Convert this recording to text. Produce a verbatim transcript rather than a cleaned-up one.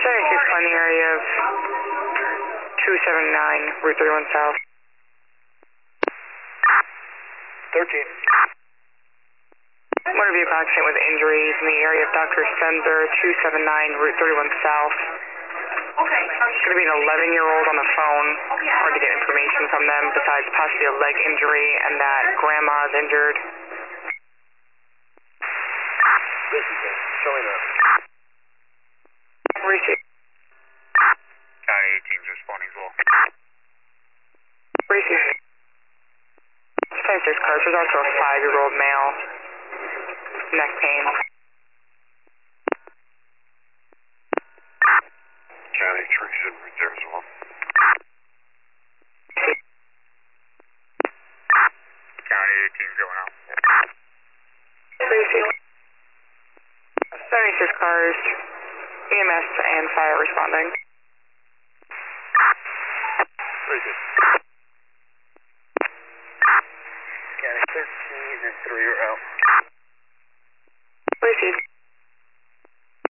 seventy-six on the area of two seventy-nine, Route thirty-one South. thirteen. Motor vehicle accident with injuries in the area of Doctor Spencer, two seventy-nine, Route thirty-one South. Okay. It's going to be an eleven-year-old on the phone. Hard to get information from them besides possibly a leg injury and that grandma is injured. This is it. Showing up. Receive. County eighteen's responding as well. Receive. seventy-six cars. There's also a five-year-old male. Neck pain. County Trees in right there as well. County eighteen's going out. Receive. seventy-six cars. E M S and fire responding. Very good. County thirteen and three are out.